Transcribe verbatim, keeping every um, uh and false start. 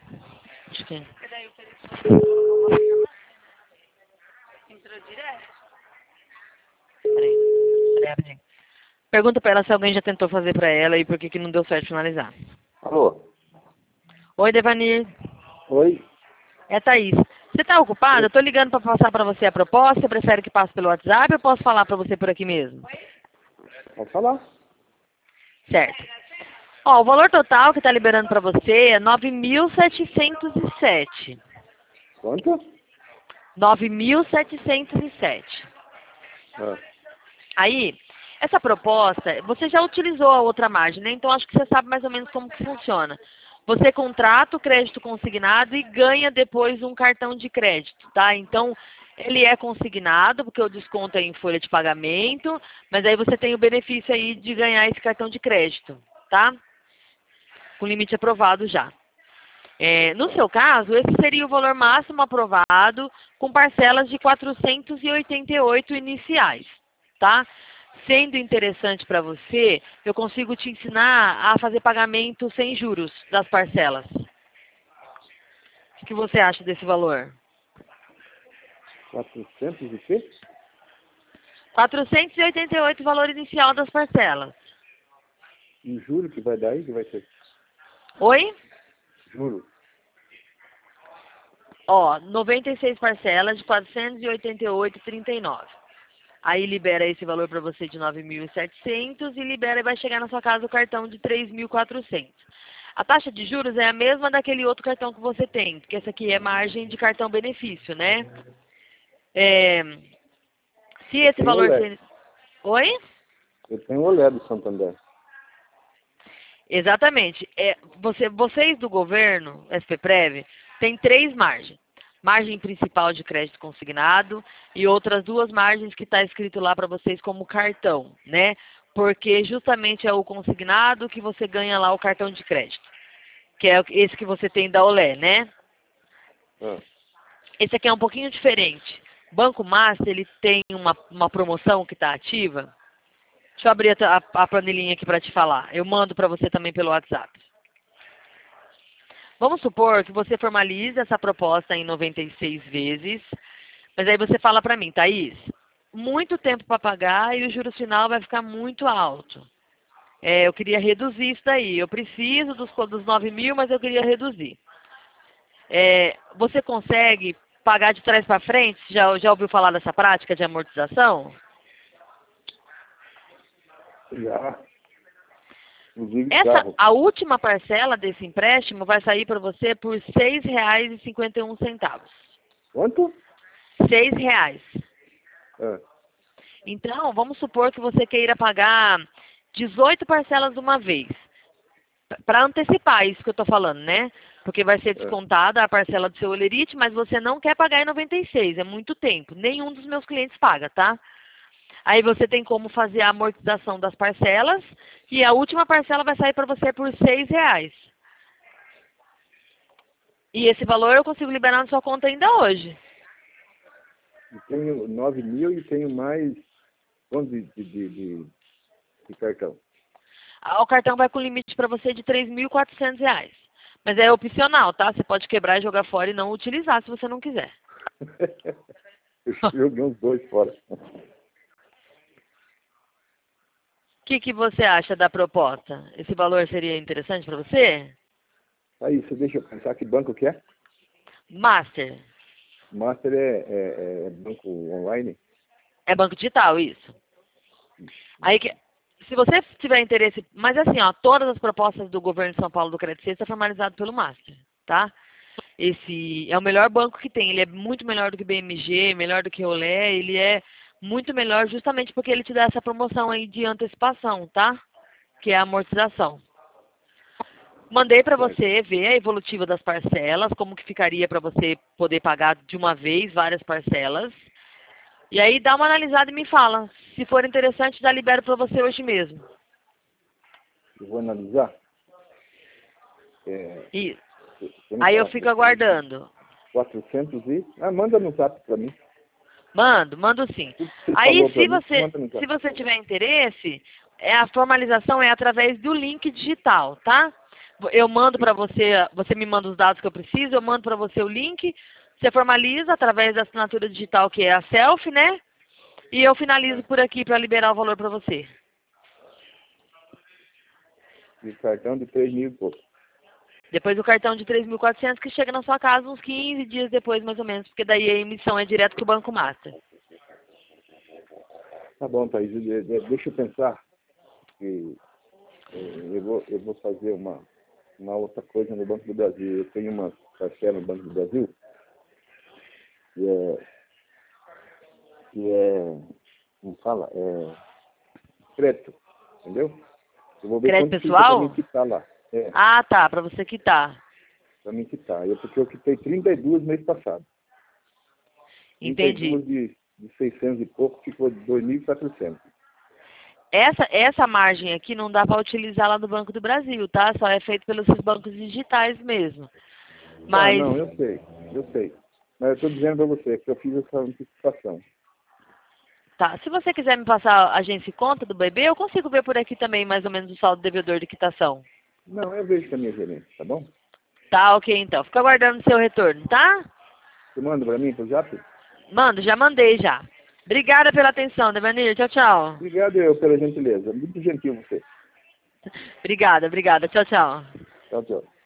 Acho que... Entrou direto? Peraí. Peraí, rapidinho. Pergunta pra ela se alguém já tentou fazer pra ela e por que que não deu certo finalizar. Alô? Oi, Devanir. Oi? É Thaís. Você tá ocupada? Eu tô ligando pra passar pra você a proposta. Você prefere que passe pelo WhatsApp ou eu posso falar pra você por aqui mesmo? Pode falar. Certo. Ó, o valor total que tá liberando pra você é nove mil setecentos e sete. Quanto? nove mil setecentos e sete. Ah. Aí, essa proposta, você já utilizou a outra margem, né? Então acho que você sabe mais ou menos como que funciona. Você contrata o crédito consignado e ganha depois um cartão de crédito, tá? Então, ele é consignado, porque o desconto é em folha de pagamento, mas aí você tem o benefício aí de ganhar esse cartão de crédito, tá? Com limite aprovado já. É, no seu caso, esse seria o valor máximo aprovado, com parcelas de quatrocentos e oitenta e oito iniciais, tá? Sendo interessante para você, eu consigo te ensinar a fazer pagamento sem juros das parcelas. O que você acha desse valor? quatrocentos e quê? quatrocentos e oitenta e oito o valor inicial das parcelas. E o juro que vai dar aí, que vai ser? Oi? Juro. Ó, noventa e seis parcelas de quatrocentos e oitenta e oito vírgula trinta e nove. Aí libera esse valor para você de nove mil e setecentos e libera e vai chegar na sua casa o cartão de três mil e quatrocentos. A taxa de juros é a mesma daquele outro cartão que você tem, porque essa aqui é margem de cartão benefício, né? É, se Eu esse tenho valor... olé. Ser... Oi? Eu tenho olé do Santander. Exatamente. É, você, vocês do governo, SPPrev, tem três margens. Margem principal de crédito consignado e outras duas margens que está escrito lá para vocês como cartão, né? Porque justamente é o consignado que você ganha lá o cartão de crédito, que é esse que você tem da Olé, né? Ah. Esse aqui é um pouquinho diferente. Banco Master, ele tem uma, uma promoção que está ativa. Deixa eu abrir a, a, a planilhinha aqui para te falar. Eu mando para você também pelo WhatsApp. Vamos supor que você formalize essa proposta em noventa e seis vezes, mas aí você fala para mim, Thaís, muito tempo para pagar e o juros final vai ficar muito alto. É, eu queria reduzir isso daí. Eu preciso dos, dos nove mil, mas eu queria reduzir. É, você consegue pagar de trás para frente? Já, já ouviu falar dessa prática de amortização? Já. Inclusive Essa, carro. a última parcela desse empréstimo vai sair para você por seis reais e cinquenta e um centavos. Quanto? Seis reais. Ah. Então, vamos supor que você queira pagar dezoito parcelas de uma vez. Para antecipar isso que eu estou falando, né? Porque vai ser descontada a parcela do seu olerite, mas você não quer pagar em noventa e seis, é muito tempo. Nenhum dos meus clientes paga, tá? Aí você tem como fazer a amortização das parcelas e a última parcela vai sair para você por seis reais. E esse valor eu consigo liberar na sua conta ainda hoje. Eu tenho nove mil e tenho mais onze de, de, de, de cartão. O cartão vai com limite para você de três mil e quatrocentos reais. Mas é opcional, tá? Você pode quebrar e jogar fora e não utilizar se você não quiser. Eu joguei uns dois fora. O que, que você acha da proposta? Esse valor seria interessante para você? Aí, você deixa eu pensar que banco que é? Master. Master é, é, é banco online? É banco digital, isso. Aí, que, se você tiver interesse... Mas assim, ó, todas as propostas do governo de São Paulo do Crédito Sexta são formalizadas pelo Master, tá? Esse é o melhor banco que tem. Ele é muito melhor do que B M G, melhor do que Olé. Ele é muito melhor justamente porque ele te dá essa promoção aí de antecipação, tá? Que é a amortização. Mandei para você ver a evolutiva das parcelas, como que ficaria para você poder pagar de uma vez várias parcelas. E aí dá uma analisada e me fala. Se for interessante, já libero para você hoje mesmo. Eu vou analisar. É, E aí eu fico aguardando. quatrocentos e... Ah, manda no zap para mim. Mando, mando sim. Você Aí, se mim, você, se você tiver interesse, é, a formalização é através do link digital, tá? eu mando para você, você me manda os dados que eu preciso, eu mando para você o link, você formaliza através da assinatura digital, que é a selfie, né? E eu finalizo por aqui para liberar o valor para você. E cartão de três mil e pouco. Depois o cartão de três mil e quatrocentos que chega na sua casa uns quinze dias depois, mais ou menos, porque daí a emissão é direto para o Banco Master. Tá bom, Thaís, deixa eu pensar. Que eu, vou, eu vou fazer uma, uma outra coisa no Banco do Brasil. Eu tenho uma parcela no Banco do Brasil que é, que é como fala? É crédito, entendeu? Eu vou ver Crédito quanto pessoal? fica pra mim quitar lá. É, Ah, tá, para você quitar. pra mim quitar. Eu, porque eu quitei trinta e duas mês passado. Entendi. trinta e duas de, de seiscentos e pouco, ficou dois mil e quatrocentos. Essa, essa margem aqui não dá para utilizar lá no Banco do Brasil, tá? Só é feito pelos bancos digitais mesmo. Mas, Ah, não, eu sei, eu sei. Mas eu estou dizendo para você que eu fiz essa antecipação. tá, se você quiser me passar a agência e conta do bebê, eu consigo ver por aqui também mais ou menos o saldo devedor de quitação. Não, eu vejo com a minha gerente, tá bom? Tá, ok então. Fica aguardando o seu retorno, tá? Você manda para mim, pro zap? Mando, já mandei já. Obrigada pela atenção, Devanir. Tchau, tchau. Obrigado eu pela gentileza. Muito gentil você. Obrigada, obrigada. Tchau, tchau. Tchau, tchau.